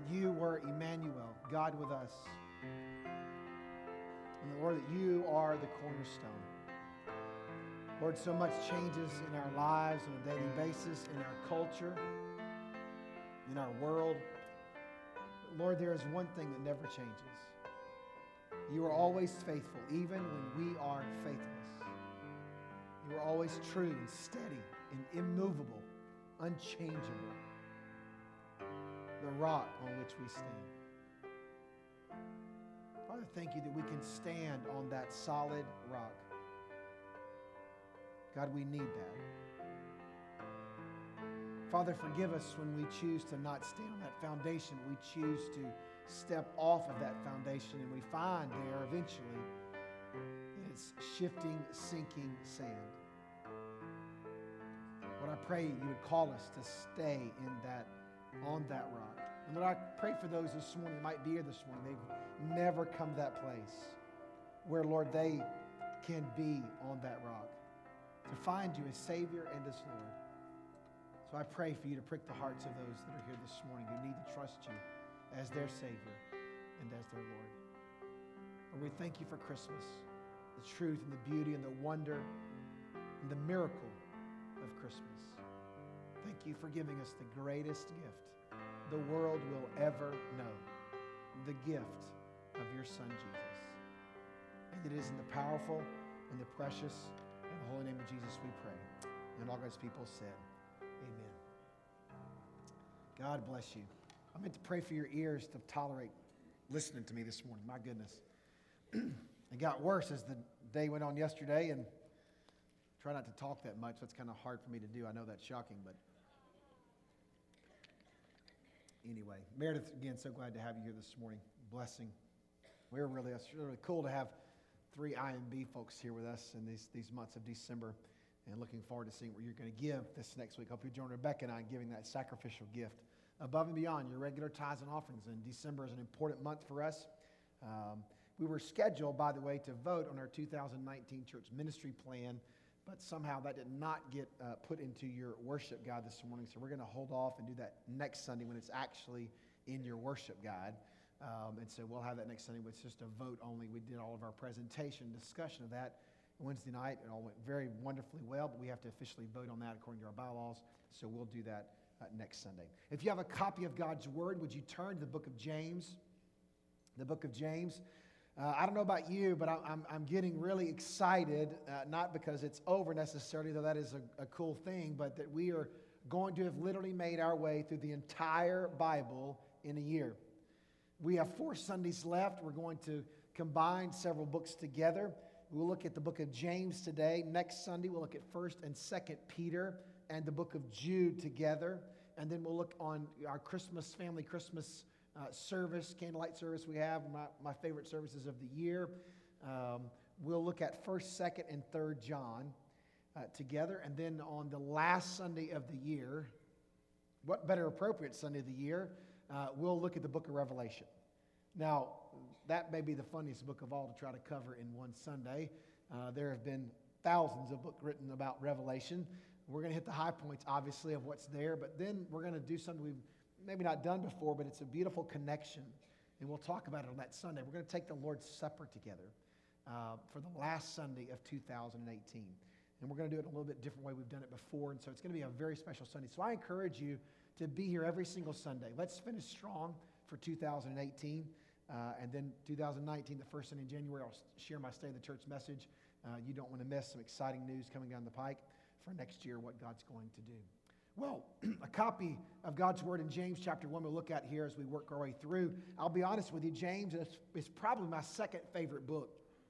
you were Emmanuel, God with us. And Lord, that you are the cornerstone. Lord, so much changes in our lives on a daily basis, in our culture, in our world. But Lord, there is one thing that never changes. You are always faithful, even when we are faithless. You are always true and steady and immovable, unchangeable. The rock on which we stand. Father, thank you that we can stand on that solid rock. God, we need that. Father, forgive us when we choose to not stand on that foundation. We choose to step off of that foundation, and we find there eventually it's shifting, sinking sand. Lord, I pray you would call us to stay on that rock. And Lord, I pray for those this morning that might be here this morning. They've never come to that place where, Lord, they can be on that rock, to find you as Savior and as Lord. So I pray for you to prick the hearts of those that are here this morning who need to trust you as their Savior and as their Lord. Lord, we thank you for Christmas, the truth and the beauty and the wonder and the miracle of Christmas. Thank you for giving us the greatest gift the world will ever know, the gift of your Son, Jesus. And it is in the powerful and the precious and the holy name of Jesus we pray. And all God's people said, amen. God bless you. I meant to pray for your ears to tolerate listening to me this morning. My goodness. It got worse as the day went on yesterday, and try not to talk that much. That's kind of hard for me to do. I know that's shocking, but anyway. Meredith, again, so glad to have you here this morning. Blessing. It's really cool to have 3 IMB folks here with us in these months of December, and looking forward to seeing what you're going to give this next week. Hope you join Rebecca and I in giving that sacrificial gift above and beyond your regular tithes and offerings. And December is an important month for us. We were scheduled, by the way, to vote on our 2019 church ministry plan, but somehow that did not get put into your worship guide this morning. So we're going to hold off and do that next Sunday when it's actually in your worship guide. And so we'll have that next Sunday with just a vote only. We did all of our presentation, discussion of that Wednesday night. It all went very wonderfully well, but we have to officially vote on that according to our bylaws. So we'll do that next Sunday. If you have a copy of God's Word, would you turn to the book of James? The book of James. I don't know about you, but I'm getting really excited, not because it's over necessarily, though that is a cool thing, but that we are going to have literally made our way through the entire Bible in a year. We have 4 Sundays left. We're going to combine several books together. We'll look at the book of James today. Next Sunday, we'll look at 1st and 2nd Peter and the book of Jude together. And then we'll look on our family Christmas service, candlelight service we have, my favorite services of the year. We'll look at 1st, 2nd, and 3rd John together. And then on the last Sunday of the year, what better appropriate Sunday of the year, we'll look at the book of Revelation. Now, that may be the funniest book of all to try to cover in one Sunday. There have been thousands of books written about Revelation. We're going to hit the high points, obviously, of what's there, but then we're going to do something we've maybe not done before, but it's a beautiful connection, and we'll talk about it on that Sunday. We're going to take the Lord's Supper together for the last Sunday of 2018, and we're going to do it in a little bit different way we've done it before, and so it's going to be a very special Sunday. So I encourage you to be here every single Sunday. Let's finish strong for 2018, and then 2019, the first Sunday in January, I'll share my Stay in the Church message. You don't want to miss some exciting news coming down the pike for next year, what God's going to do. Well, a copy of God's Word in James chapter 1 we'll look at here as we work our way through. I'll be honest with you, James is probably my second favorite book,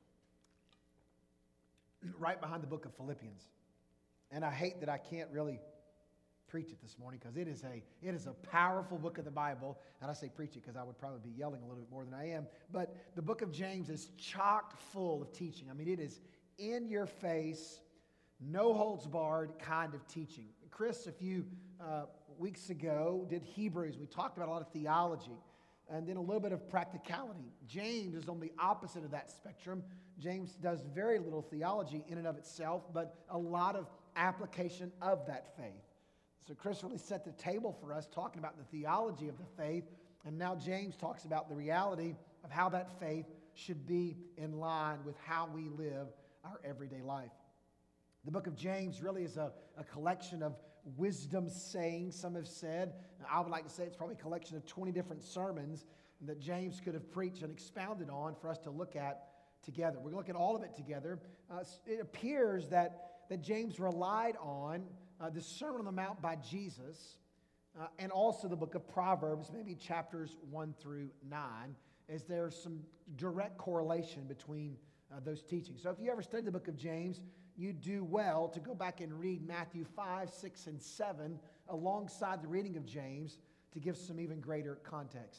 right behind the book of Philippians. And I hate that I can't really preach it this morning because it is a powerful book of the Bible. And I say preach it because I would probably be yelling a little bit more than I am. But the book of James is chock full of teaching. I mean, it is in your face, no holds barred kind of teaching. Chris, a few weeks ago, did Hebrews. We talked about a lot of theology and then a little bit of practicality. James is on the opposite of that spectrum. James does very little theology in and of itself, but a lot of application of that faith. So Chris really set the table for us talking about the theology of the faith And now James talks about the reality of how that faith should be in line with how we live our everyday life. The book of James really is a collection of wisdom sayings, some have said. I would like to say it's probably a collection of 20 different sermons that James could have preached and expounded on for us to look at together. We're going to look at all of it together. It appears that James relied on the Sermon on the Mount by Jesus and also the book of Proverbs, maybe chapters 1 through 9, as there's some direct correlation between those teachings. So if you ever study the book of James, you do well to go back and read Matthew 5, 6, and 7 alongside the reading of James to give some even greater context.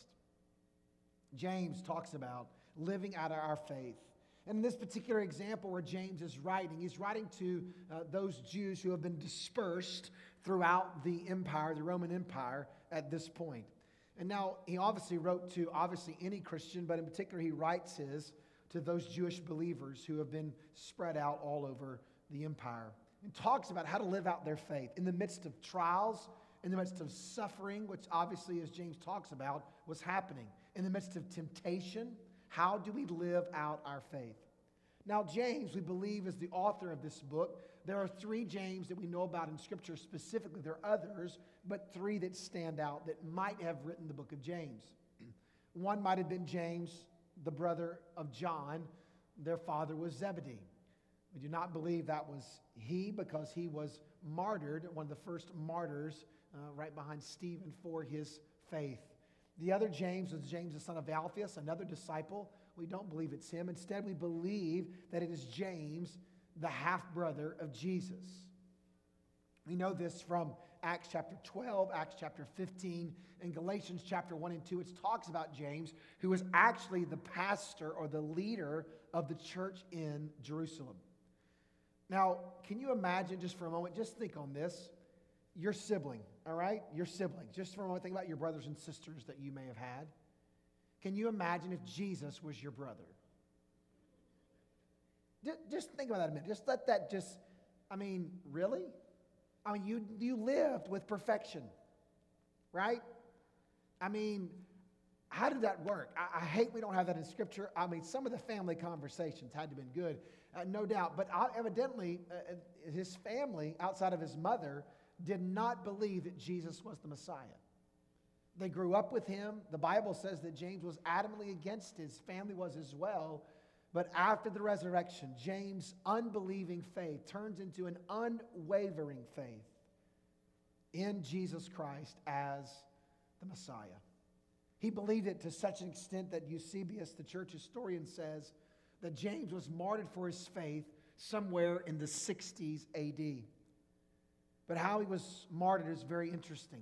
James talks about living out of our faith. And in this particular example where James is writing, he's writing to those Jews who have been dispersed throughout the empire, the Roman Empire, at this point. And now he obviously wrote to any Christian, but in particular he writes his to those Jewish believers who have been spread out all over the empire. And talks about how to live out their faith in the midst of trials, in the midst of suffering, which obviously, as James talks about, was happening. In the midst of temptation, how do we live out our faith? Now, James, we believe, is the author of this book. There are 3 James that we know about in Scripture specifically. There are others, but 3 that stand out that might have written the book of James. One might have been James, the brother of John. Their father was Zebedee. We do not believe that was he, because he was martyred, one of the first martyrs right behind Stephen for his faith. The other James was James, the son of Alphaeus, another disciple. We don't believe it's him. Instead, we believe that it is James, the half-brother of Jesus. We know this from Acts chapter 12, Acts chapter 15, and Galatians chapter 1 and 2. It talks about James, who was actually the pastor or the leader of the church in Jerusalem. Now, can you imagine just for a moment, just think on this, your sibling, all right? Your sibling. Just for a moment, think about your brothers and sisters that you may have had. Can you imagine if Jesus was your brother? Just think about that a minute. Just let that really? You lived with perfection, right? How did that work? I hate we don't have that in Scripture. Some of the family conversations had to have been good, no doubt. But evidently, his family, outside of his mother, did not believe that Jesus was the Messiah. They grew up with him. The Bible says that James was adamantly against his family was as well. But after the resurrection, James' unbelieving faith turns into an unwavering faith in Jesus Christ as the Messiah. He believed it to such an extent that Eusebius, the church historian, says that James was martyred for his faith somewhere in the 60s AD. But how he was martyred is very interesting.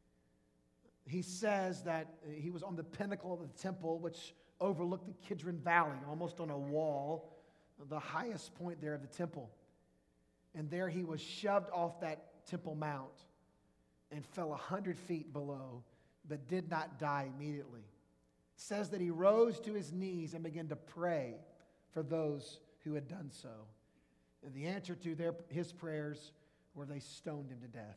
He says that he was on the pinnacle of the temple, which overlooked the Kidron Valley, almost on a wall, the highest point there of the temple. And there he was shoved off that Temple Mount and fell 100 feet below, but did not die immediately. It says that he rose to his knees and began to pray for those who had done so. And the answer to his prayers were they stoned him to death.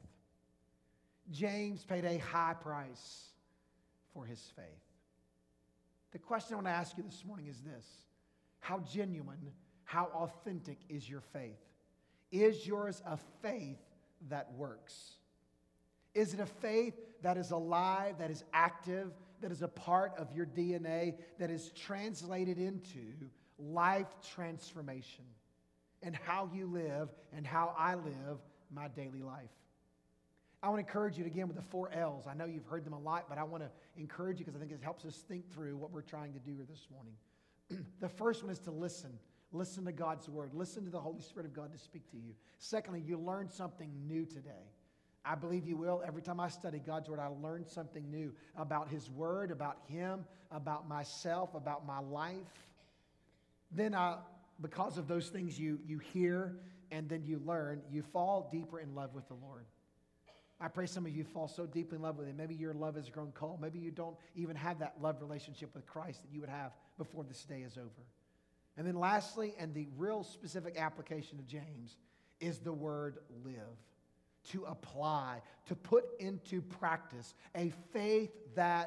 James paid a high price for his faith. The question I want to ask you this morning is this: how genuine, how authentic is your faith? Is yours a faith that works? Is it a faith that is alive, that is active, that is a part of your DNA, that is translated into life transformation and how you live and how I live my daily life? I want to encourage you again with the 4 L's. I know you've heard them a lot, but I want to encourage you because I think it helps us think through what we're trying to do here this morning. The first one is to listen. Listen to God's word. Listen to the Holy Spirit of God to speak to you. Secondly, you learned something new today. I believe you will. Every time I study God's word, I learn something new about his word, about him, about myself, about my life. Then because of those things you hear and then you learn, you fall deeper in love with the Lord. I pray some of you fall so deeply in love with him. Maybe your love has grown cold. Maybe you don't even have that love relationship with Christ that you would have before this day is over. And then lastly, and the real specific application of James, is the word live. To apply, to put into practice a faith that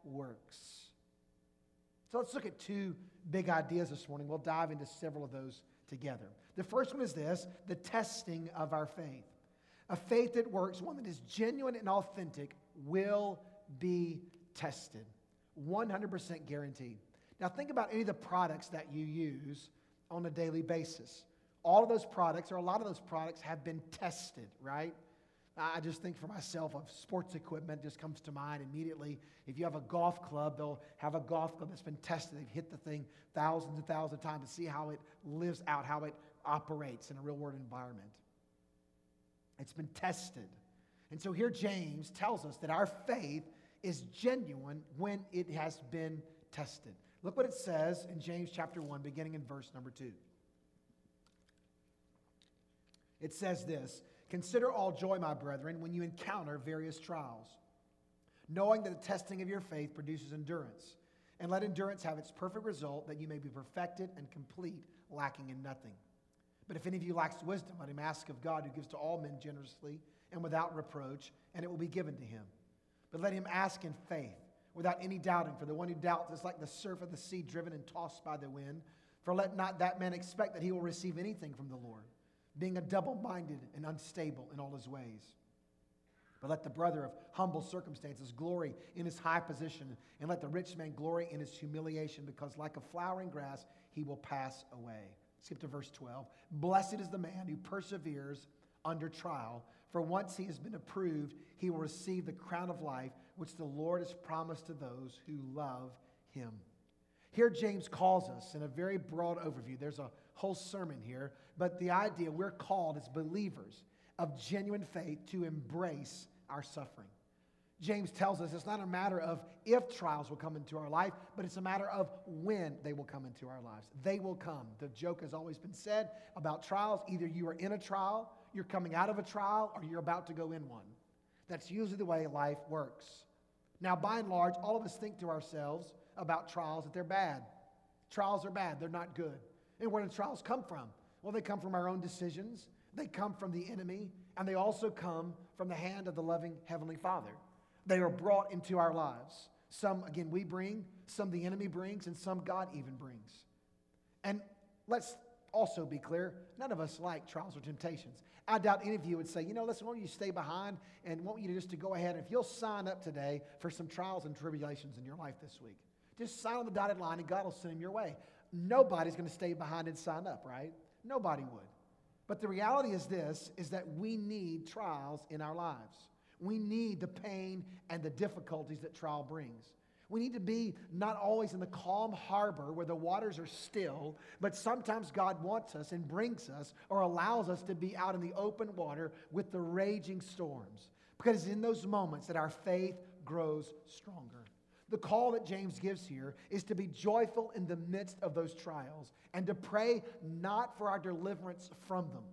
works. So let's look at two big ideas this morning. We'll dive into several of those together. The first one is this, the testing of our faith. A faith that works, one that is genuine and authentic, will be tested. 100% guaranteed. Now think about any of the products that you use on a daily basis. All of those products, or a lot of those products, have been tested, right? I just think for myself of sports equipment just comes to mind immediately. If you have a golf club, they'll have a golf club that's been tested. They've hit the thing thousands and thousands of times to see how it lives out, how it operates in a real-world environment. It's been tested. And so here James tells us that our faith is genuine when it has been tested. Look what it says in James chapter 1, beginning in verse number 2. It says this, "Consider all joy, my brethren, when you encounter various trials, knowing that the testing of your faith produces endurance. And let endurance have its perfect result, that you may be perfected and complete, lacking in nothing. But if any of you lacks wisdom, let him ask of God, who gives to all men generously and without reproach, and it will be given to him. But let him ask in faith, without any doubting. For the one who doubts is like the surf of the sea, driven and tossed by the wind. For let not that man expect that he will receive anything from the Lord, being a double-minded and unstable in all his ways. But let the brother of humble circumstances glory in his high position, and let the rich man glory in his humiliation, because like a flowering grass, he will pass away." Skip to verse 12. "Blessed is the man who perseveres under trial, for once he has been approved, he will receive the crown of life, which the Lord has promised to those who love him." Here James calls us in a very broad overview. There's a whole sermon here, but the idea we're called as believers of genuine faith to embrace our suffering. James tells us it's not a matter of if trials will come into our life, but it's a matter of when they will come into our lives. They will come. The joke has always been said about trials. Either you are in a trial, you're coming out of a trial, or you're about to go in one. That's usually the way life works. Now, by and large, all of us think to ourselves about trials that they're bad. Trials are bad. They're not good. And where do trials come from? Well, they come from our own decisions. They come from the enemy. And they also come from the hand of the loving Heavenly Father. They are brought into our lives. Some, again, we bring. Some the enemy brings. And some God even brings. And let's also be clear, none of us like trials or temptations. I doubt any of you would say, listen, why don't you stay behind and want you just to go ahead. If you'll sign up today for some trials and tribulations in your life this week, just sign on the dotted line and God will send them your way. Nobody's going to stay behind and sign up, right? Nobody would. But the reality is this, is that we need trials in our lives. We need the pain and the difficulties that trial brings. We need to be not always in the calm harbor where the waters are still, but sometimes God wants us and brings us or allows us to be out in the open water with the raging storms. Because it's in those moments that our faith grows stronger. The call that James gives here is to be joyful in the midst of those trials and to pray not for our deliverance from them.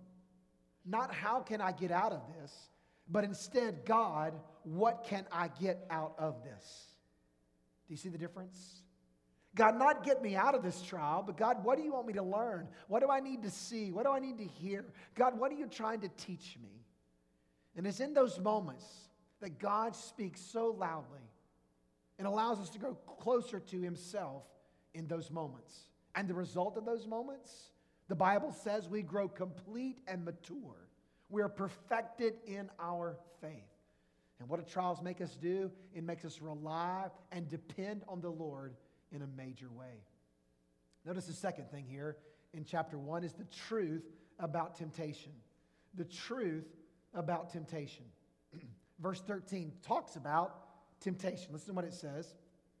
Not how can I get out of this, but instead, God, what can I get out of this? Do you see the difference? God, not get me out of this trial, but God, what do you want me to learn? What do I need to see? What do I need to hear? God, what are you trying to teach me? And it's in those moments that God speaks so loudly and allows us to grow closer to himself in those moments. And the result of those moments, the Bible says we grow complete and mature. We are perfected in our faith. And what do trials make us do? It makes us rely and depend on the Lord in a major way. Notice the second thing here in chapter 1 is the truth about temptation. The truth about temptation. Verse 13 talks about temptation. Listen to what it says.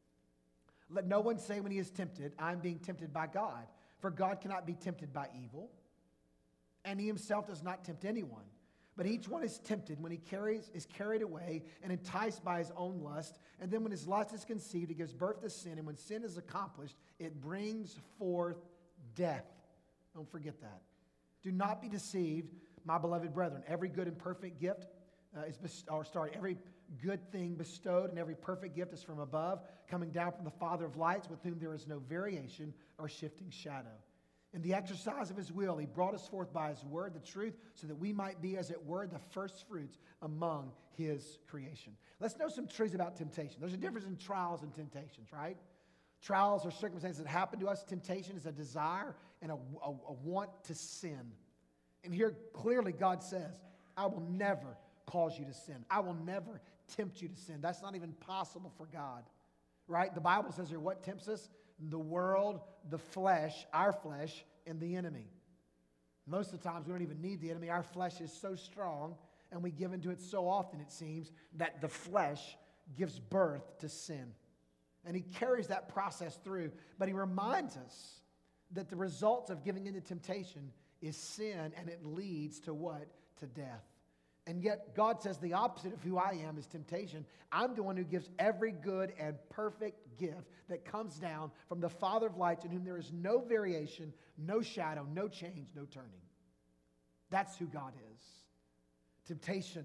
"Let no one say when he is tempted, I am being tempted by God. For God cannot be tempted by evil, and he himself does not tempt anyone. But each one is tempted when he is carried away and enticed by his own lust. And then when his lust is conceived, it gives birth to sin. And when sin is accomplished, it brings forth death." Don't forget that. "Do not be deceived, my beloved brethren. Every good and perfect gift every good thing bestowed and every perfect gift is from above, coming down from the Father of lights, with whom there is no variation or shifting shadow." In the exercise of his will, he brought us forth by his word, the truth, so that we might be, as it were, the first fruits among his creation. Let's know some truths about temptation. There's a difference in trials and temptations, right? Trials are circumstances that happen to us. Temptation is a desire and a want to sin. And here clearly God says, I will never cause you to sin. I will never tempt you to sin. That's not even possible for God, right? The Bible says here, what tempts us? The world, the flesh, our flesh, and the enemy. Most of the times we don't even need the enemy. Our flesh is so strong, and we give into it so often, it seems, that the flesh gives birth to sin. And he carries that process through, but he reminds us that the results of giving into temptation is sin, and it leads to what? To death. And yet God says the opposite of who I am is temptation. I'm the one who gives every good and perfect gift that comes down from the Father of lights, in whom there is no variation, no shadow, no change, no turning. That's who God is. Temptation,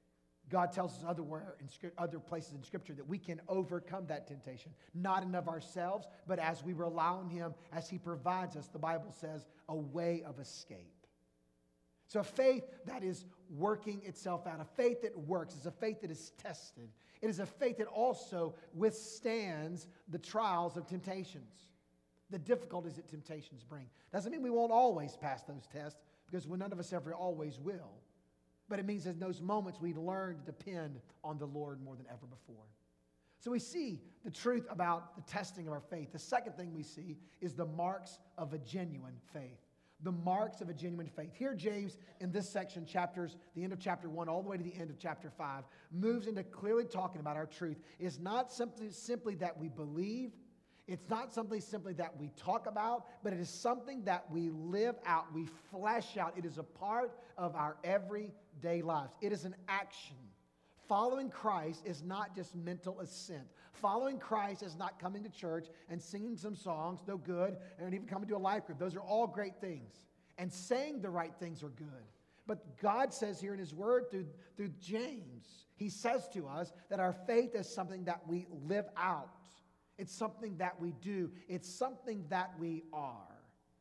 God tells us other places in Scripture that we can overcome that temptation, not in of ourselves, but as we rely on him, as he provides us, the Bible says, a way of escape. So a faith that is working itself out, a faith that works, is a faith that is tested. It is a faith that also withstands the trials of temptations, the difficulties that temptations bring. Doesn't mean we won't always pass those tests, because none of us ever always will. But it means in those moments we learn to depend on the Lord more than ever before. So we see the truth about the testing of our faith. The second thing we see is the marks of a genuine faith. The marks of a genuine faith. Here James, in this section, the end of chapter 1 all the way to the end of chapter 5, moves into clearly talking about our truth. It's not simply that we believe. It's not something simply that we talk about, but it is something that we live out, we flesh out. It is a part of our everyday lives. It is an action. Following Christ is not just mental assent. Following Christ is not coming to church and singing some songs, though good, and even coming to a life group. Those are all great things. And saying the right things are good. But God says here in his word through James, he says to us that our faith is something that we live out. It's something that we do. It's something that we are.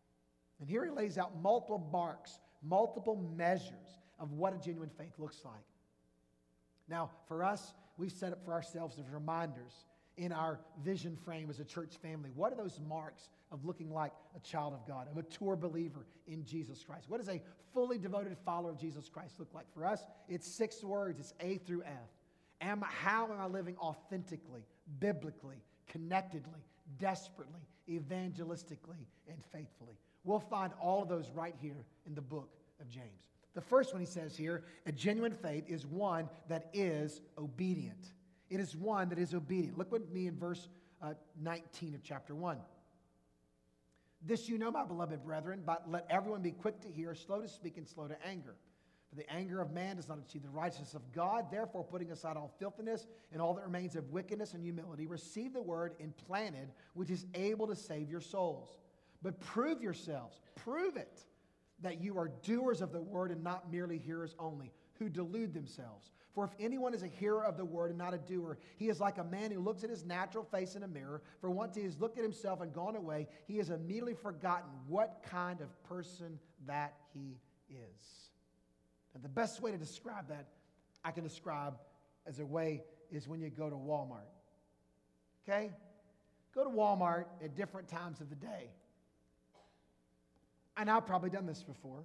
And here he lays out multiple marks, multiple measures of what a genuine faith looks like. Now, for us, we've set up for ourselves as reminders in our vision frame as a church family. What are those marks of looking like a child of God, a mature believer in Jesus Christ? What does a fully devoted follower of Jesus Christ look like? For us, it's 6 words. It's A through F. How am I living authentically, biblically, connectedly, desperately, evangelistically, and faithfully? We'll find all of those right here in the book of James. The first one he says here, a genuine faith is one that is obedient. It is one that is obedient. Look with me in verse 19 of chapter 1. This you know, my beloved brethren, but let everyone be quick to hear, slow to speak, and slow to anger. For the anger of man does not achieve the righteousness of God. Therefore, putting aside all filthiness and all that remains of wickedness and humility, receive the word implanted, which is able to save your souls. But prove yourselves, prove it, that you are doers of the word and not merely hearers only, who delude themselves. For if anyone is a hearer of the word and not a doer, he is like a man who looks at his natural face in a mirror. For once he has looked at himself and gone away, he has immediately forgotten what kind of person that he is. And the best way to describe that, I can describe as a way, is when you go to Walmart. Okay? Go to Walmart at different times of the day. And I've probably done this before.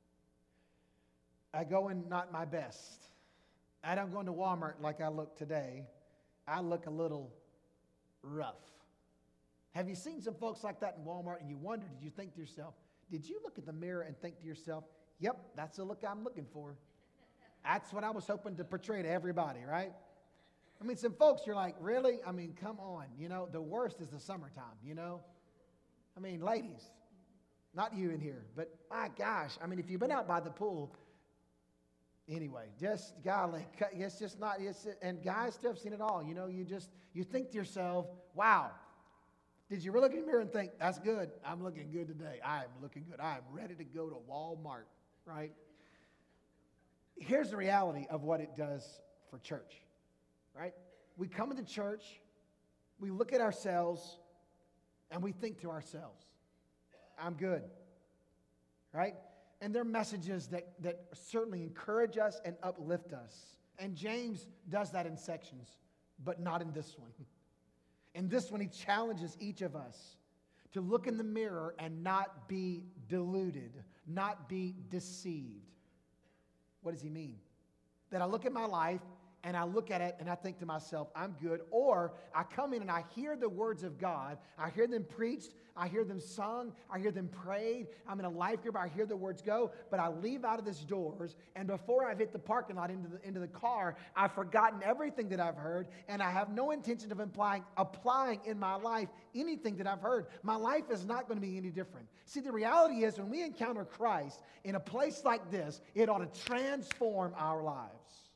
I go in not my best. I don't go into Walmart like I look today. I look a little rough. Have you seen some folks like that in Walmart and you wonder, did you think to yourself, did you look at the mirror and think to yourself, yep, that's the look I'm looking for. That's what I was hoping to portray to everybody, right? I mean, some folks, you're like, really? I mean, come on. You know, the worst is the summertime, you know? I mean, ladies, not you in here, but my gosh, I mean, if you've been out by the pool, anyway, just golly, it's just not, and guys still have seen it all. You know, you think to yourself, wow, did you really look in the mirror and think, that's good, I'm looking good today, I'm looking good, I'm ready to go to Walmart, right? Here's the reality of what it does for church, right? We come into church, we look at ourselves, and we think to ourselves, I'm good, right? And they're messages that certainly encourage us and uplift us. And James does that in sections, but not in this one. In this one, he challenges each of us to look in the mirror and not be deluded, not be deceived. What does he mean? That I look at my life and I look at it and I think to myself, I'm good. Or I come in and I hear the words of God. I hear them preached. I hear them sung. I hear them prayed. I'm in a life group. I hear the words go. But I leave out of this doors. And before I've hit the parking lot into the car, I've forgotten everything that I've heard. And I have no intention of applying in my life anything that I've heard. My life is not going to be any different. See, the reality is when we encounter Christ in a place like this, it ought to transform our lives.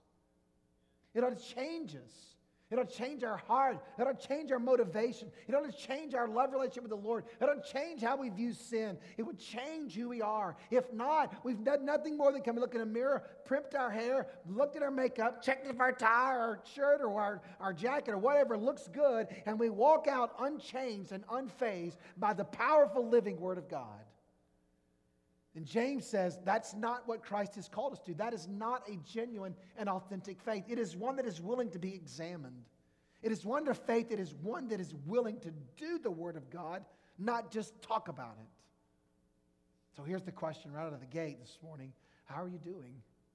It ought to change us. It ought to change our heart. It ought to change our motivation. It ought to change our love relationship with the Lord. It ought to change how we view sin. It would change who we are. If not, we've done nothing more than come and look in a mirror, primped our hair, looked at our makeup, checked if our tie or our shirt or our jacket or whatever looks good, and we walk out unchanged and unfazed by the powerful living Word of God. And James says that's not what Christ has called us to. That is not a genuine and authentic faith. It is one that is willing to be examined. It is one of faith that is one that is willing to do the Word of God, not just talk about it. So here's the question right out of the gate this morning. How are you doing?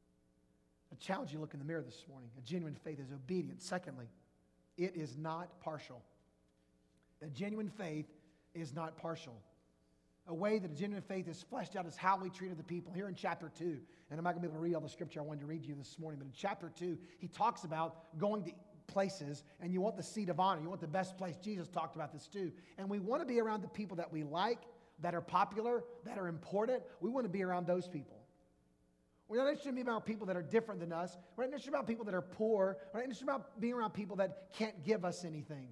I challenge you to look in the mirror this morning. A genuine faith is obedient. Secondly, it is not partial. A genuine faith is not partial. A way that a genuine faith is fleshed out is how we treat other people. Here in chapter 2, and I'm not going to be able to read all the scripture I wanted to read to you this morning, but in chapter 2, he talks about going to places, and you want the seat of honor. You want the best place. Jesus talked about this too. And we want to be around the people that we like, that are popular, that are important. We want to be around those people. We're not interested in being around people that are different than us. We're not interested about people that are poor. We're not interested about being around people that can't give us anything.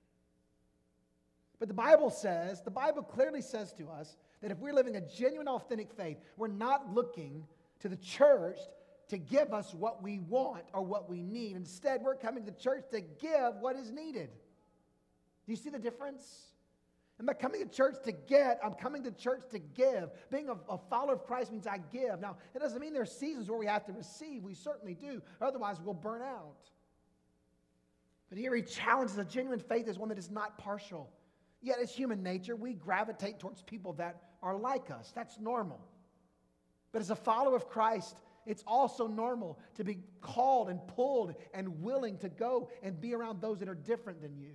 But the Bible clearly says to us that if we're living a genuine, authentic faith, we're not looking to the church to give us what we want or what we need. Instead, we're coming to church to give what is needed. Do you see the difference? I'm not coming to church to get, I'm coming to church to give. Being a follower of Christ means I give. Now, it doesn't mean there are seasons where we have to receive. We certainly do. Otherwise, we'll burn out. But here he challenges a genuine faith as one that is not partial. Yet as human nature, we gravitate towards people that are like us. That's normal. But as a follower of Christ, it's also normal to be called and pulled and willing to go and be around those that are different than you.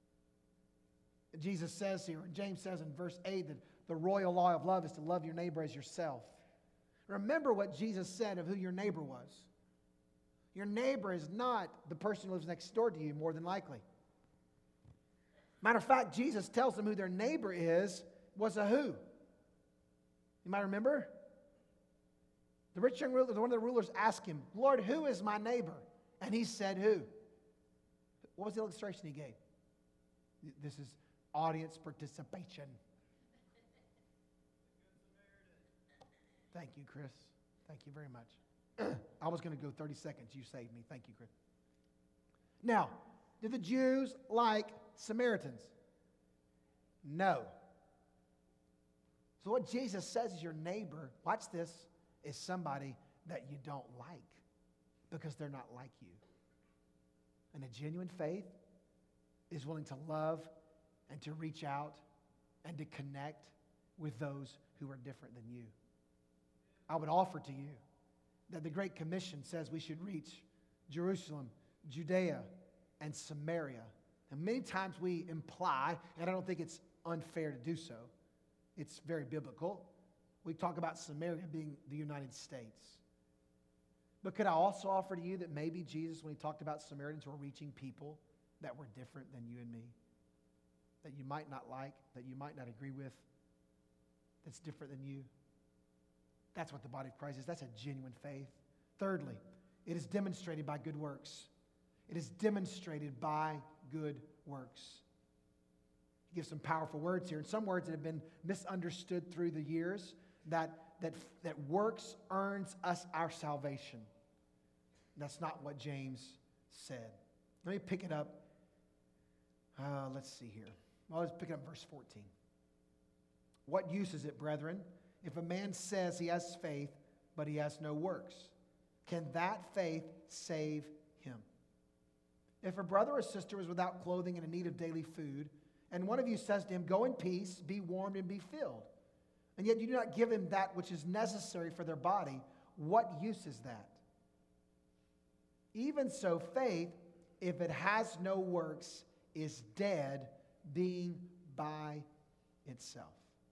Jesus says here, and James says in verse 8, that the royal law of love is to love your neighbor as yourself. Remember what Jesus said of who your neighbor was. Your neighbor is not the person who lives next door to you, more than likely. Matter of fact, Jesus tells them who their neighbor was a who? You might remember? The rich young ruler, one of the rulers asked him, Lord, who is my neighbor? And he said who? What was the illustration he gave? This is audience participation. Thank you, Chris. Thank you very much. I was going to go 30 seconds. You saved me. Thank you, Chris. Now, did the Jews like Samaritans? No. So what Jesus says is your neighbor, watch this, is somebody that you don't like because they're not like you. And a genuine faith is willing to love and to reach out and to connect with those who are different than you. I would offer to you that the Great Commission says we should reach Jerusalem, Judea, and Samaria. And many times we imply, and I don't think it's unfair to do so, it's very biblical. We talk about Samaria being the United States. But could I also offer to you that maybe Jesus, when he talked about Samaritans, were reaching people that were different than you and me, that you might not like, that you might not agree with, that's different than you? That's what the body of Christ is. That's a genuine faith. Thirdly, it is demonstrated by good works. It is demonstrated by good works. He gives some powerful words here, and some words that have been misunderstood through the years, that works earns us our salvation. That's not what James said. Let me pick it up. Let's see here. Well, let's pick it up verse 14. What use is it, brethren, If a man says he has faith, but he has no works, can that faith save him? If a brother or sister is without clothing and in need of daily food, and one of you says to him, go in peace, be warmed and be filled, and yet you do not give him that which is necessary for their body, what use is that? Even so, faith, if it has no works, is dead, being by itself.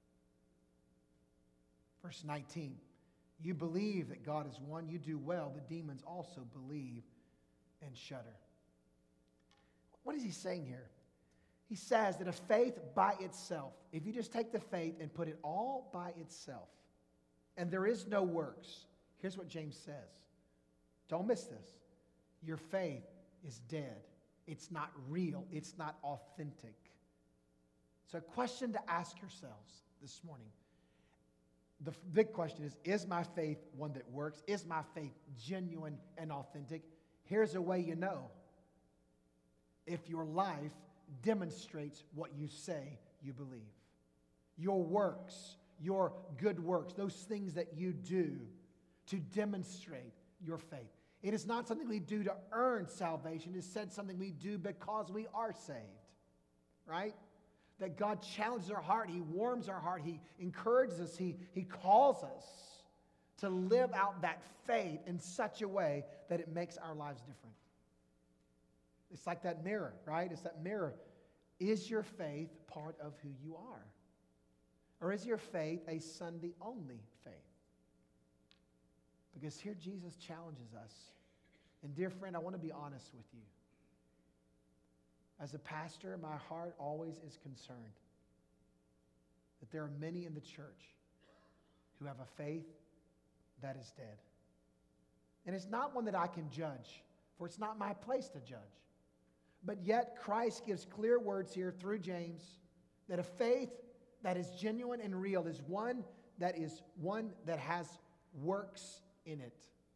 Verse 19, you believe that God is one, you do well. The demons also believe and shudder. What is he saying here? He says that a faith by itself, if you just take the faith and put it all by itself, and there is no works, here's what James says. Don't miss this. Your faith is dead. It's not real. It's not authentic. So a question to ask yourselves this morning. The big question is my faith one that works? Is my faith genuine and authentic? Here's a way you know. If your life demonstrates what you say you believe. Your works, your good works, those things that you do to demonstrate your faith. It is not something we do to earn salvation. It is something we do because we are saved, right? That God challenges our heart. He warms our heart. He encourages us. He calls us to live out that faith in such a way that it makes our lives different. It's like that mirror, right? It's that mirror. Is your faith part of who you are? Or is your faith a Sunday-only faith? Because here Jesus challenges us. And dear friend, I want to be honest with you. As a pastor, my heart always is concerned that there are many in the church who have a faith that is dead. And it's not one that I can judge, for it's not my place to judge. But yet Christ gives clear words here through James that a faith that is genuine and real is one that has works in it.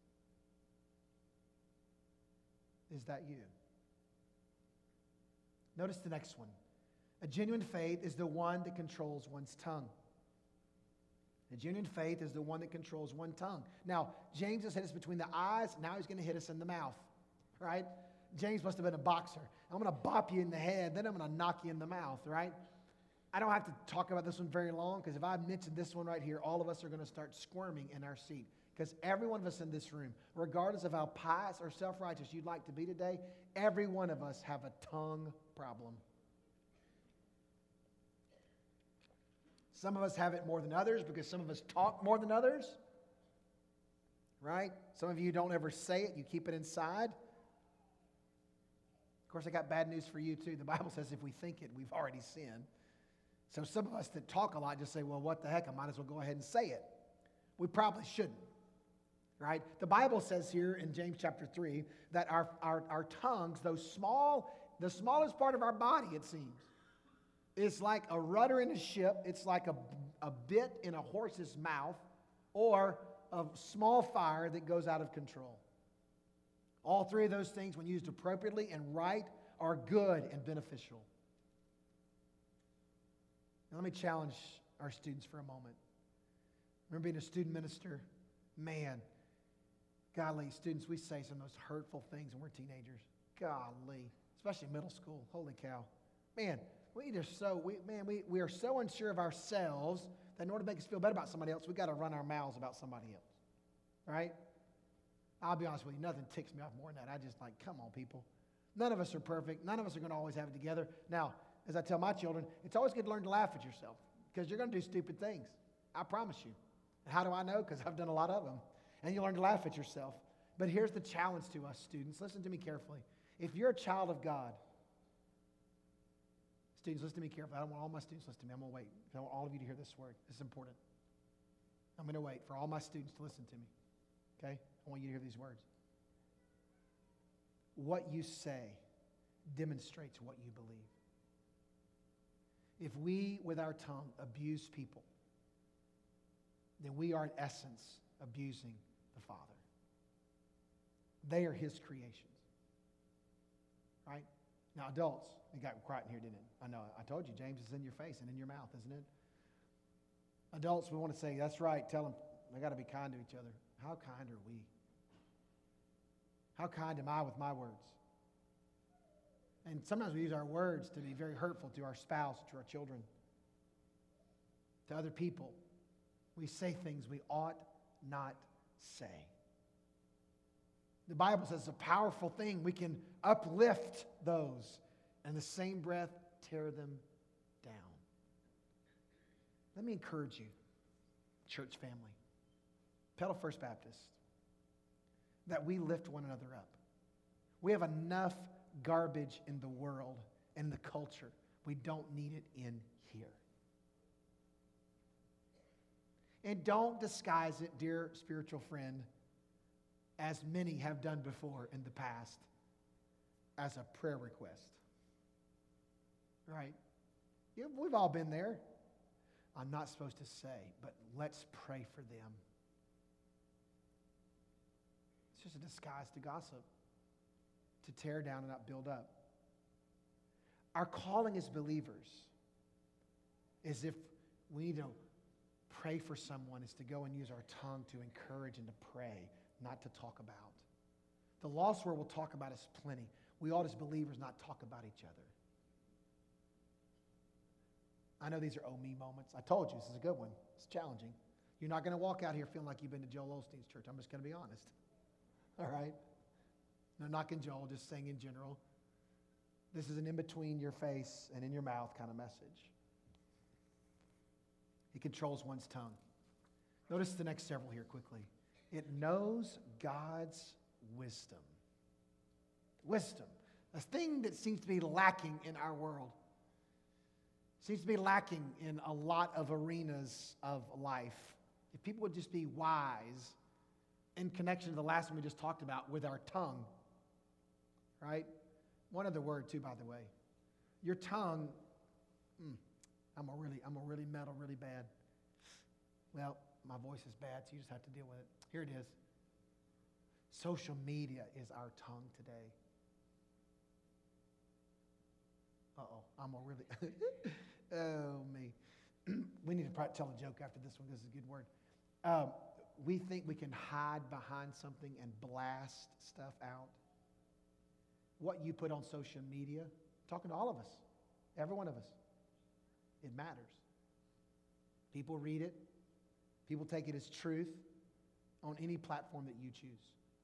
Is that you? Notice the next one. A genuine faith is the one that controls one's tongue. A genuine faith is the one that controls one tongue. Now, James has hit us between the eyes. Now he's going to hit us in the mouth, right? James must have been a boxer. I'm going to bop you in the head, then I'm going to knock you in the mouth, right? I don't have to talk about this one very long, because if I mention this one right here, all of us are going to start squirming in our seat. Because every one of us in this room, regardless of how pious or self-righteous you'd like to be today, every one of us have a tongue problem. Some of us have it more than others because some of us talk more than others, right? Some of you don't ever say it. You keep it inside. Of course, I got bad news for you, too. The Bible says if we think it, we've already sinned. So some of us that talk a lot just say, well, what the heck? I might as well go ahead and say it. We probably shouldn't. Right? The Bible says here in James chapter 3 that our tongues, the smallest part of our body, it seems, is like a rudder in a ship. It's like a bit in a horse's mouth, or a small fire that goes out of control. All three of those things, when used appropriately and right, are good and beneficial. Now, let me challenge our students for a moment. Remember being a student minister? Man, golly, students, we say some of those hurtful things when we're teenagers. Golly, especially middle school. Holy cow. Man, we are so unsure of ourselves that in order to make us feel better about somebody else, we've got to run our mouths about somebody else. Right? I'll be honest with you, nothing ticks me off more than that. I just like, come on, people. None of us are perfect. None of us are going to always have it together. Now, as I tell my children, it's always good to learn to laugh at yourself, because you're going to do stupid things. I promise you. And how do I know? Because I've done a lot of them. And you learn to laugh at yourself. But here's the challenge to us, students. Listen to me carefully. If you're a child of God, students, listen to me carefully. I don't want all my students to listen to me. I'm going to wait. I want all of you to hear this word. This is important. I'm going to wait for all my students to listen to me. Okay? I want you to hear these words. What you say demonstrates what you believe. If we, with our tongue, abuse people, then we are in essence abusing the Father. They are His creations. Right? Now, adults, it got quiet in here, didn't it? I know. I told you, James is in your face and in your mouth, isn't it? Adults, we want to say, that's right, tell them, they got to be kind to each other. How kind are we? How kind am I with my words? And sometimes we use our words to be very hurtful to our spouse, to our children, to other people. We say things we ought not say. The Bible says it's a powerful thing. We can uplift those and in the same breath tear them down. Let me encourage you, church family, Petal First Baptist, that we lift one another up. We have enough garbage in the world and the culture. We don't need it in here. And don't disguise it, dear spiritual friend, as many have done before in the past, as a prayer request. Right? Yeah, we've all been there. I'm not supposed to say, but let's pray for them. It's just a disguise to gossip, to tear down and not build up. Our calling as believers is if we need to pray for someone, is to go and use our tongue to encourage and to pray, not to talk about. The lost world will talk about us plenty. We ought as believers not talk about each other. I know these are oh me moments. I told you this is a good one. It's challenging. You're not going to walk out here feeling like you've been to Joel Osteen's church. I'm just going to be honest. All right? No knocking Joel, just saying in general. This is an in between your face and in your mouth kind of message. It controls one's tongue. Notice the next several here quickly. It knows God's wisdom. Wisdom. A thing that seems to be lacking in our world. Seems to be lacking in a lot of arenas of life. If people would just be wise in connection to the last one we just talked about with our tongue. Right? One other word too, by the way. Your tongue, I'm a really meddle really bad. Well, my voice is bad, so you just have to deal with it. Here it is. Social media is our tongue today. I'm a really, oh me. We need to probably tell a joke after this one. This is a good word. We think we can hide behind something and blast stuff out. What you put on social media, talking to all of us, every one of us, it matters. People read it. People take it as truth on any platform that you choose.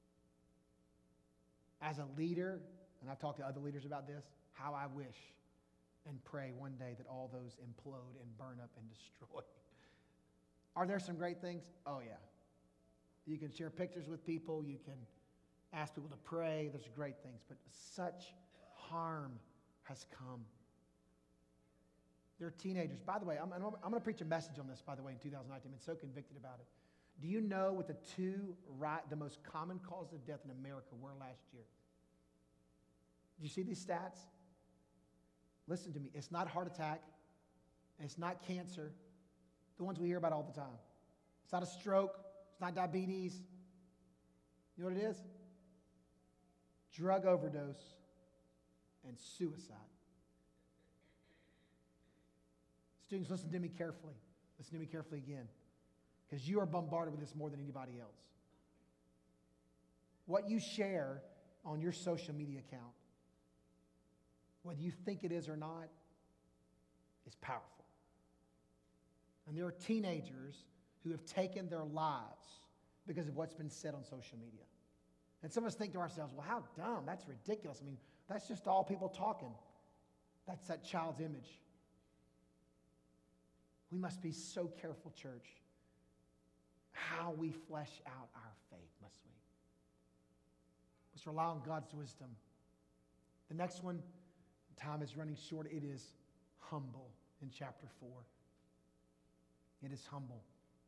As a leader, and I've talked to other leaders about this, how I wish and pray one day that all those implode and burn up and destroy. Are there some great things? Oh, yeah. You can share pictures with people. You can ask people to pray. There's great things. But such harm has come. There are teenagers. By the way, I'm going to preach a message on this, by the way, in 2019. I've been so convicted about it. Do you know what the most common cause of death in America were last year? Do you see these stats? Listen to me. It's not heart attack. It's not cancer. The ones we hear about all the time. It's not a stroke. It's not diabetes. You know what it is? Drug overdose and suicide. Students, listen to me carefully. Listen to me carefully again. Because you are bombarded with this more than anybody else. What you share on your social media account, whether you think it is or not, is powerful. And there are teenagers who have taken their lives because of what's been said on social media. And some of us think to ourselves, well, how dumb, that's ridiculous. I mean, that's just all people talking. That's that child's image. We must be so careful, church, how we flesh out our faith, must we? Let's rely on God's wisdom. The next one, time is running short, it is humble in chapter 4. It is humble.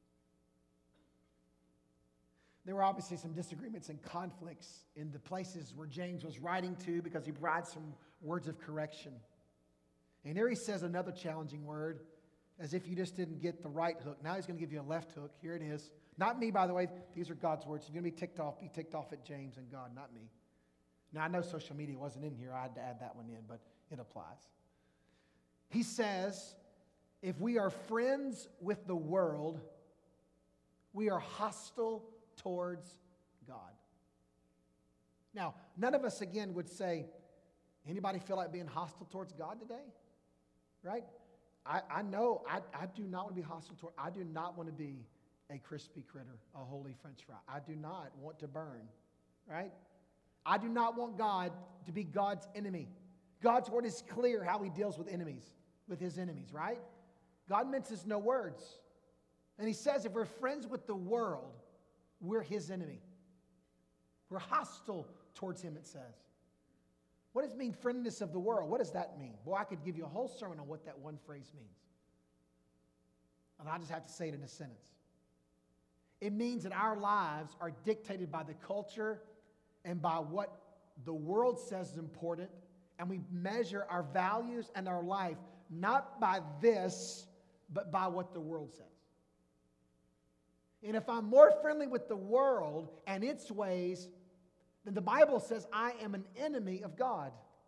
There were obviously some disagreements and conflicts in the places where James was writing to because he provides some words of correction. And here he says another challenging word, as if you just didn't get the right hook. Now he's going to give you a left hook. Here it is. Not me, by the way. These are God's words. If you're going to be ticked off at James and God, not me. Now, I know social media wasn't in here. I had to add that one in, but it applies. He says, If we are friends with the world, we are hostile towards God. Now, none of us, again, would say, anybody feel like being hostile towards God today? Right? I know I do not want to be hostile toward, I do not want to be a crispy critter, a holy French fry. I do not want to burn, right? I do not want God to be God's enemy. God's word is clear how he deals with enemies, with his enemies, right? God minces no words. And he says if we're friends with the world, we're his enemy. We're hostile towards him, it says. What does it mean, friendliness of the world? What does that mean? Well, I could give you a whole sermon on what that one phrase means. And I just have to say it in a sentence. It means that our lives are dictated by the culture and by what the world says is important, and we measure our values and our life not by this, but by what the world says. And if I'm more friendly with the world and its ways, then the Bible says I am an enemy of God.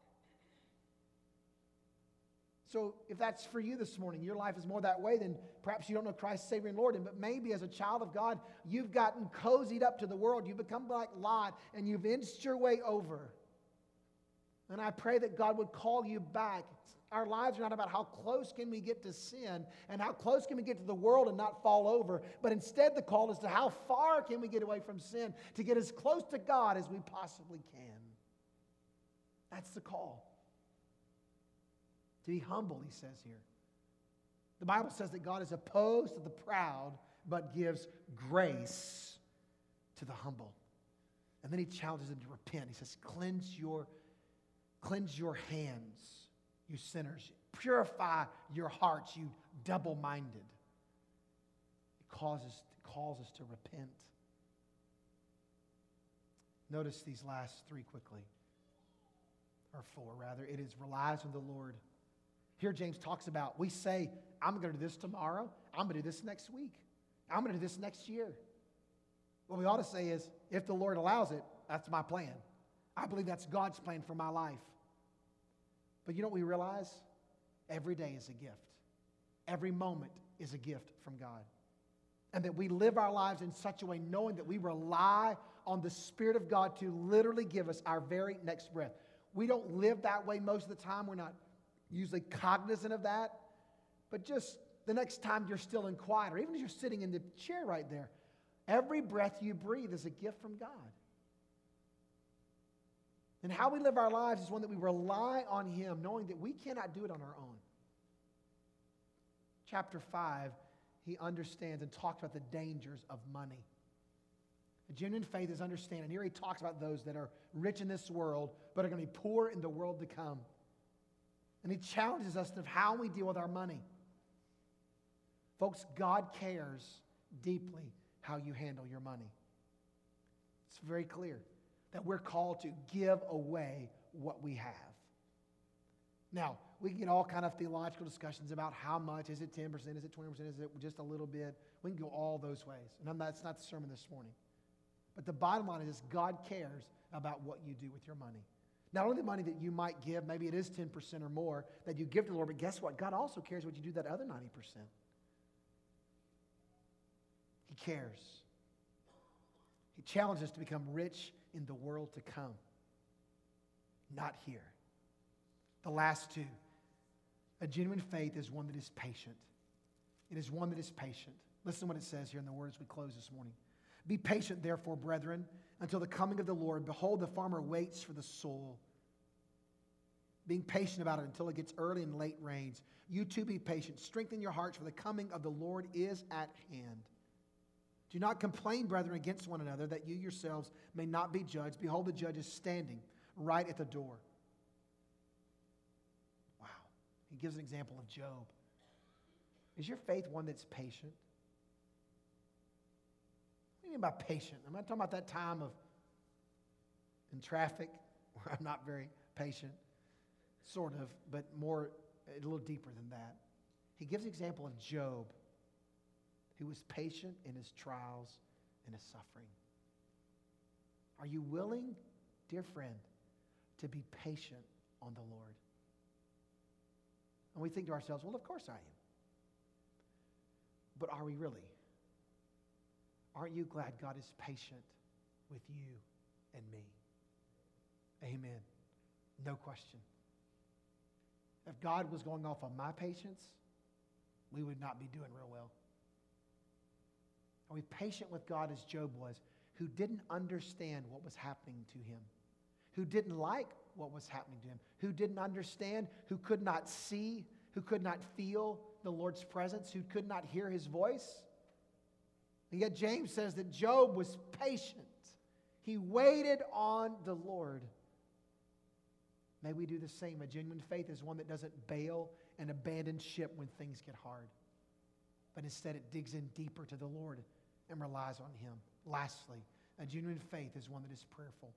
So if that's for you this morning, your life is more that way, then perhaps you don't know Christ, Savior, and Lord. But maybe as a child of God, you've gotten cozied up to the world. You've become like Lot, and you've inched your way over. And I pray that God would call you back. Our lives are not about how close can we get to sin and how close can we get to the world and not fall over. But instead the call is to how far can we get away from sin to get as close to God as we possibly can. That's the call. To be humble, he says here. The Bible says that God is opposed to the proud, but gives grace to the humble. And then he challenges them to repent. He says, cleanse your hands, you sinners. Purify your hearts, you double-minded. It calls us to repent. Notice these last three quickly. Or four, rather. It is relies on the Lord. Here James talks about, we say, I'm going to do this tomorrow. I'm going to do this next week. I'm going to do this next year. What we ought to say is, if the Lord allows it, that's my plan. I believe that's God's plan for my life. But you know what we realize? Every day is a gift. Every moment is a gift from God. And that we live our lives in such a way knowing that we rely on the Spirit of God to literally give us our very next breath. We don't live that way most of the time. We're not usually cognizant of that. But just the next time you're still in quiet, or even as you're sitting in the chair right there, every breath you breathe is a gift from God. And how we live our lives is one that we rely on him, knowing that we cannot do it on our own. Chapter 5, he understands and talks about the dangers of money. A genuine faith is understanding. Here he talks about those that are rich in this world, but are going to be poor in the world to come. And he challenges us of how we deal with our money. Folks, God cares deeply how you handle your money. It's very clear that we're called to give away what we have. Now, we can get all kind of theological discussions about how much. Is it 10%? Is it 20%? Is it just a little bit? We can go all those ways. And that's not the sermon this morning. But the bottom line is God cares about what you do with your money. Not only the money that you might give, maybe it is 10% or more that you give to the Lord, but guess what? God also cares what you do that other 90%. He cares. He challenges us to become rich in the world to come, not here. The last two. A genuine faith is one that is patient. It is one that is patient. Listen to what it says here in the words we close this morning. Be patient, therefore, brethren, until the coming of the Lord. Behold, the farmer waits for the soul, being patient about it until it gets early and late rains. You too be patient. Strengthen your hearts, for the coming of the Lord is at hand. Do not complain, brethren, against one another, that you yourselves may not be judged. Behold, the judge is standing right at the door. Wow. He gives an example of Job. Is your faith one that's patient? What do you mean by patient? I'm not talking about that time in traffic where I'm not very patient. Sort of, but more, a little deeper than that. He gives an example of Job, who was patient in his trials and his suffering. Are you willing, dear friend, to be patient on the Lord? And we think to ourselves, well, of course I am. But are we really? Aren't you glad God is patient with you and me? Amen. No question. If God was going off on my patience, we would not be doing real well. Are we patient with God as Job was, who didn't understand what was happening to him, who didn't like what was happening to him, who didn't understand, who could not see, who could not feel the Lord's presence, who could not hear his voice? And yet James says that Job was patient. He waited on the Lord. May we do the same. A genuine faith is one that doesn't bail and abandon ship when things get hard, but instead it digs in deeper to the Lord and relies on Him. Lastly, a genuine faith is one that is prayerful.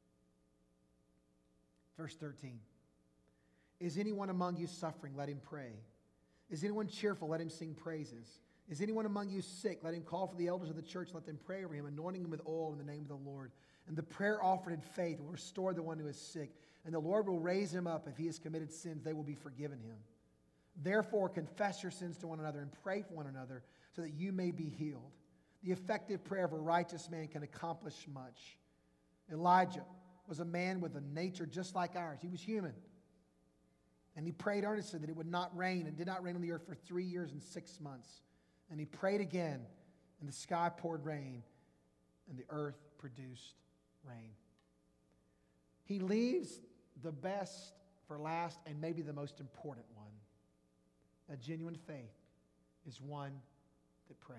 Verse 13. Is anyone among you suffering? Let him pray. Is anyone cheerful? Let him sing praises. Is anyone among you sick? Let him call for the elders of the church. Let them pray over him, anointing him with oil in the name of the Lord. And the prayer offered in faith will restore the one who is sick. And the Lord will raise him up. If he has committed sins, they will be forgiven him. Therefore, confess your sins to one another and pray for one another so that you may be healed. The effective prayer of a righteous man can accomplish much. Elijah was a man with a nature just like ours. He was human. And he prayed earnestly that it would not rain. It did not rain on the earth for 3 years and 6 months. And he prayed again, and the sky poured rain, and the earth produced rain. He leaves the best for last and maybe the most important one. A genuine faith is one that prays.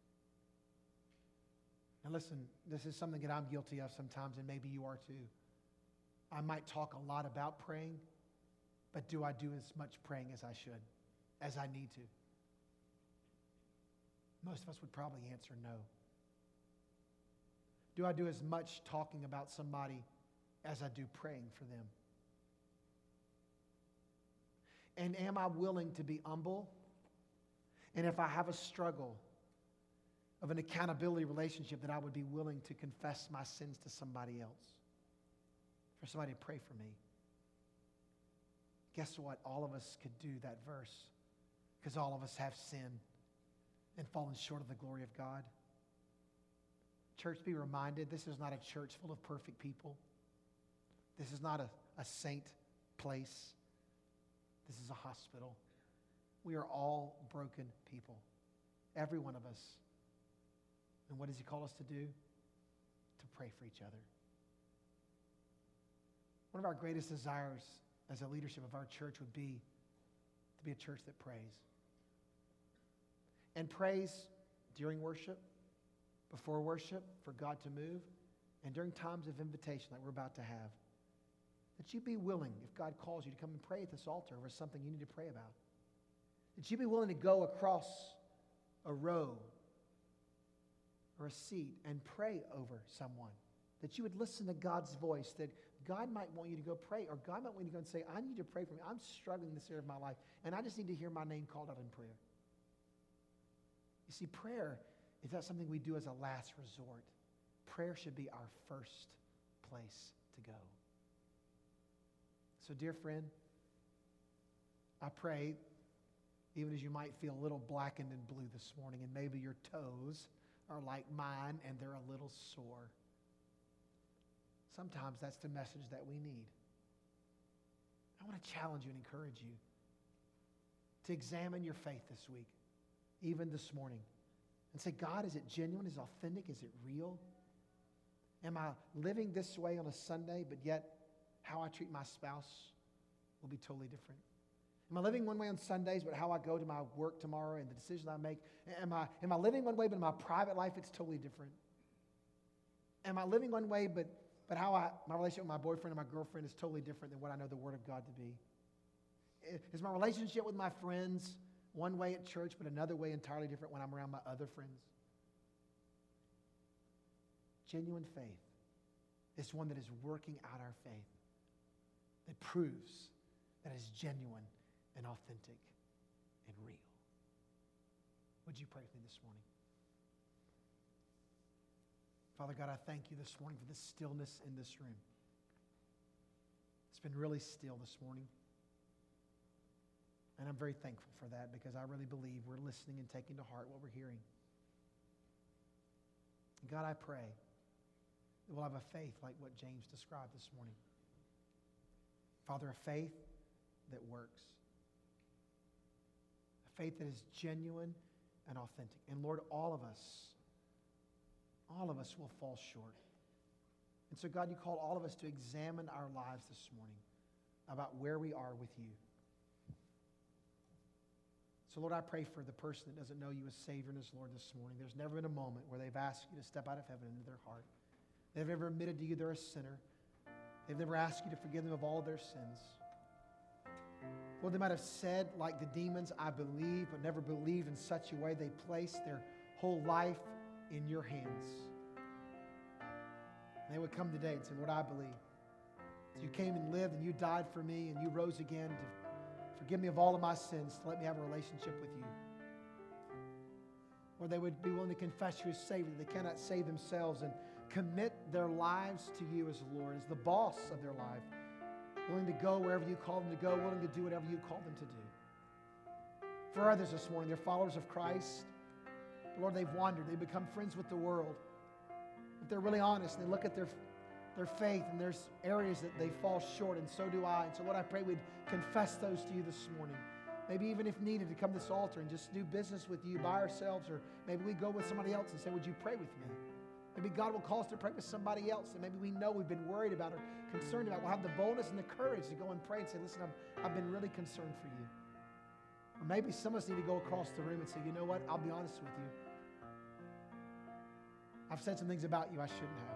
Now listen, this is something that I'm guilty of sometimes, and maybe you are too. I might talk a lot about praying, but do I do as much praying as I should, as I need to? Most of us would probably answer no. Do I do as much talking about somebody as I do praying for them? And am I willing to be humble? And if I have a struggle of an accountability relationship, that I would be willing to confess my sins to somebody else, for somebody to pray for me. Guess what? All of us could do that verse, because all of us have sinned and fallen short of the glory of God. Church, be reminded, this is not a church full of perfect people. This is not a saint place. This is a hospital. We are all broken people, every one of us. And what does He call us to do? To pray for each other. One of our greatest desires as a leadership of our church would be to be a church that prays. And prays during worship, before worship, for God to move, and during times of invitation like we're about to have. That you be willing, if God calls you to come and pray at this altar over something you need to pray about. That you be willing to go across a row or a seat and pray over someone. That you would listen to God's voice, that God might want you to go pray, or God might want you to go and say, I need you to pray for me. I'm struggling in this area of my life, and I just need to hear my name called out in prayer. You see, prayer is not something we do as a last resort. Prayer should be our first place to go. So, dear friend, I pray, even as you might feel a little blackened and blue this morning, and maybe your toes are like mine and they're a little sore. Sometimes that's the message that we need. I want to challenge you and encourage you to examine your faith this week, even this morning, and say, God, is it genuine? Is it authentic? Is it real? Am I living this way on a Sunday, but yet how I treat my spouse will be totally different? Am I living one way on Sundays, but how I go to my work tomorrow and the decisions I make? Am I living one way, but in my private life, it's totally different? Am I living one way, but how my relationship with my boyfriend and my girlfriend is totally different than what I know the Word of God to be? Is my relationship with my friends one way at church, but another way entirely different when I'm around my other friends? Genuine faith is one that is working out our faith, that proves that it's genuine and authentic and real. Would you pray with me this morning? Father God, I thank you this morning for the stillness in this room. It's been really still this morning. And I'm very thankful for that because I really believe we're listening and taking to heart what we're hearing. God, I pray that we'll have a faith like what James described this morning. Father, a faith that works. A faith that is genuine and authentic. And Lord, all of us will fall short. And so God, you call all of us to examine our lives this morning about where we are with you. So Lord, I pray for the person that doesn't know you as Savior and as Lord this morning. There's never been a moment where they've asked you to step out of heaven into their heart. They've never admitted to you they're a sinner. They've never asked you to forgive them of all their sins. Lord, they might have said, like the demons, I believe, but never believed in such a way they placed their whole life in your hands. And they would come today and say, Lord, I believe. You came and lived and you died for me and you rose again to forgive me of all of my sins, to let me have a relationship with you. Or they would be willing to confess you as Savior, that they cannot save themselves, and commit their lives to you as Lord, as the boss of their life, willing to go wherever you call them to go, willing to do whatever you call them to do. For others this morning, they're followers of Christ. But Lord, they've wandered. They've become friends with the world. If they're really honest, they look at their faith, and there's areas that they fall short, and so do I. And so, Lord, I pray we'd confess those to you this morning. Maybe even if needed, to come to this altar and just do business with you by ourselves, or maybe we go with somebody else and say, would you pray with me? Maybe God will call us to pray with somebody else that maybe we know we've been worried about or concerned about. We'll have the boldness and the courage to go and pray and say, listen, I've been really concerned for you. Or maybe some of us need to go across the room and say, you know what, I'll be honest with you. I've said some things about you I shouldn't have.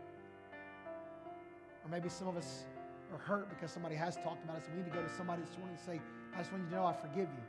Or maybe some of us are hurt because somebody has talked about us, and we need to go to somebody this morning and say, I just want you to know I forgive you.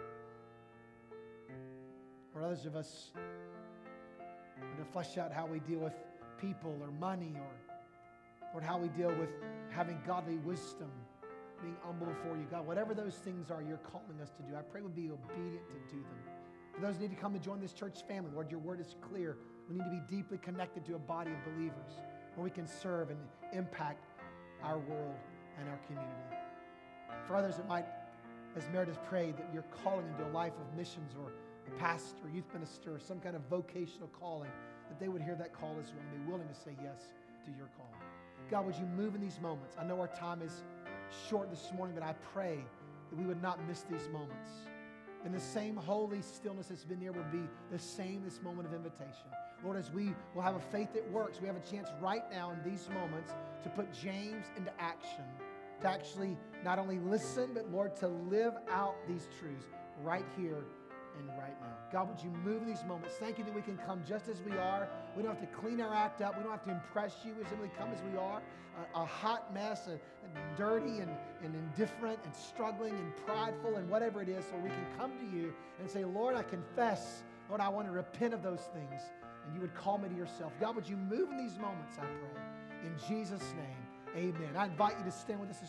Or others of us want to flesh out how we deal with people or money, or how we deal with having godly wisdom, being humble before you. God, whatever those things are you're calling us to do, I pray we'll be obedient to do them. For those who need to come to join this church family, Lord, your word is clear. We need to be deeply connected to a body of believers where we can serve and impact our world and our community. For others, it might, as Meredith prayed, that you're calling into a life of missions, or a pastor, youth minister, or some kind of vocational calling, that they would hear that call as well and be willing to say yes to your call. God, would you move in these moments? I know our time is short this morning, but I pray that we would not miss these moments. And the same holy stillness that's been there would be the same this moment of invitation. Lord, as we will have a faith that works, we have a chance right now in these moments to put James into action, to actually not only listen, but Lord, to live out these truths right here and right now. God, would you move in these moments? Thank you that we can come just as we are. We don't have to clean our act up. We don't have to impress you. We simply come as we are, a hot mess, dirty and indifferent and struggling and prideful and whatever it is. So we can come to you and say, Lord, I confess. Lord, I want to repent of those things. And you would call me to yourself. God, would you move in these moments, I pray. In Jesus' name, amen. I invite you to stand with us.